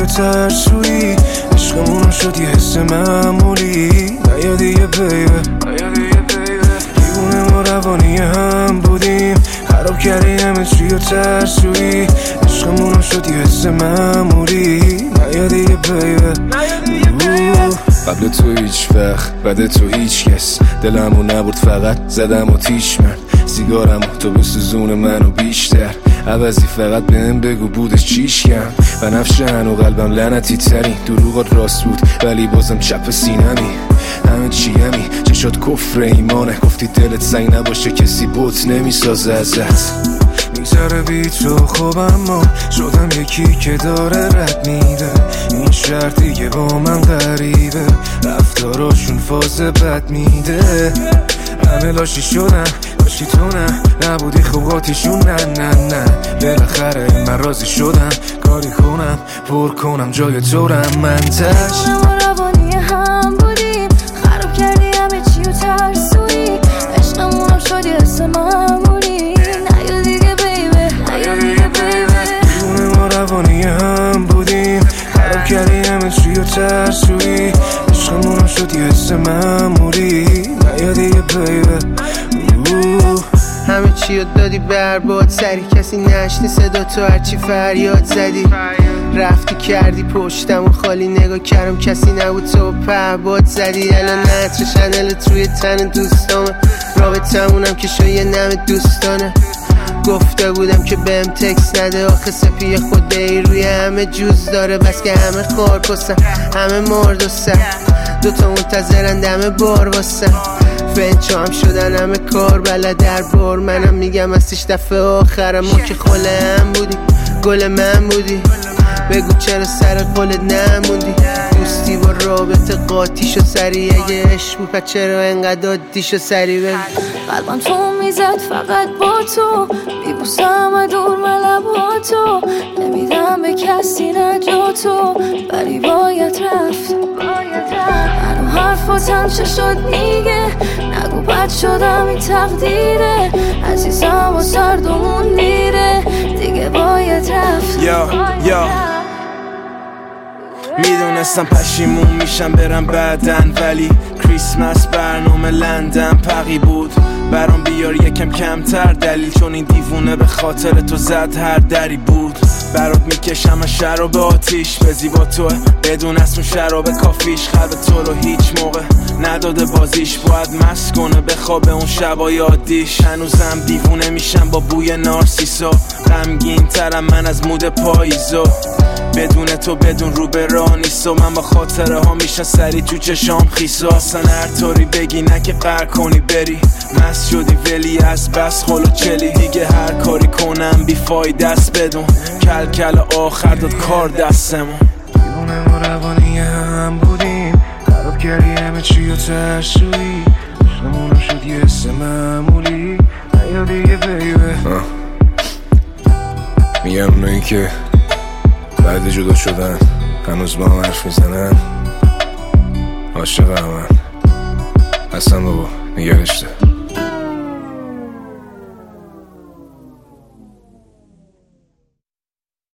و ترسویی، عشقمون شد یه حس معمولی. نیا دیگه بیبه، دیوونه ما روانی هم بودیم، خراب کردی همه چی و ترسویی، عشقمون شد یه حس معمولی. نیا دیگه بیبه، قبل تو هیچ وقت بعد تو هیچ کس، دلمو نبرد فقط زدم و تیش من، سیگارم تو بسوزون منو بیشتر، عوضی فقط بهم بگو بودش چیش کم. بنفشن و قلبم لعنتی ترین، دروغات راست بود ولی بازم چپ سینمی، همه چیمی چشات کفر ایمانه، گفتی دلت سنگ نباشه کسی بوت نمیسازه ازت. میگذره بی تو خوب اما شدم یکی که داره رد میده، این شهر دیگه با من غریبه، رفتاراشون فاز بد میده، همه لاشی شدن لاشی تو نبودی خوباتیشون نه بالاخره من راضی شدم، کاری کنم پر کنم جای تو رم منتج. ما روانی هم بودیم، خراب کردی همه چی و ترسویی، عشقمونم شد یه حس معمولی. نیا دیگه بیبه، دیوونه ما روانی هم بودیم، خراب کردی همه چی و ترسویی، عشقمونم شد یه حس معمولی. نیا دیگه بیبه، همه چی رو دادی برباد، سری کسی نشنی صدا تو هرچی فریاد زدی، رفتی کردی پشتم و خالی نگاه کردم کسی نبود تو پهباد زدی. الان نتر شنلت روی تن دوستامه، رابطمونم که شایه نم دوستانه، گفته بودم که بهم تکس نده، آخه سپیه خوده ای روی همه جوز داره، بس که همه خار پسن همه مرد و سر، دوتا منتظرن دم بار واسن، فنچو هم شدن همه کار بلد در بار، منم میگم هستش دفعه آخرم، ما که خاله هم بودی گل من بودی، بگو چرا سر قولت نموندی، دوستی با رابطه قاطی شو سری، اگه عشق بود پس چرا انقدر عادی شو سری بگو. قلبم تو میزد فقط با تو، میبوسم و دور ملباتو، نمیدم به کسی نجاتو، ولی باید رفت. منو حرفاتم چه شد میگه، نگو بد شدم این تقدیره، عزیزم و سردمون میره، دیگه باید رفت. میدونستم پشیمون میشم برم بعدن، ولی کریسمس برنامه لندن پقی بود، برام بیار یکم کمتر دلیل، چون این دیوونه به خاطر تو زد هر دری بود. برات میکشم از شراب آتیش، به زیبا توه بدون اسم شراب کافیش، قلب تو رو هیچ موقع نداده بازیش، باید مست کنه بخوابه اون شبای عادیش. هنوزم دیوونه میشم با بوی نارسیسا، غمگین ترم من از مود پاییزا، بدون تو بدون رو به راه نیست، و من با خاطره ها میشن سری تو چشام خیسا، اصلا هر طوری بگی نه که قهر کنی بری، مست شدی ولی از بس خلو چلی، دیگه هر کاری کنم بی فایده است بدون، کل آخر داد کار دستمون. دیوونه ما روانی هم بودیم، خراب کردی همه چی و ترسویی، عشقمونم شد یه حس معمولی. نیا دیگه بیبه، میگم اونایی که بعد جدا شدن هنوز با هم حرف میزنن، عاشق همن، اصلا بابا نگرشته.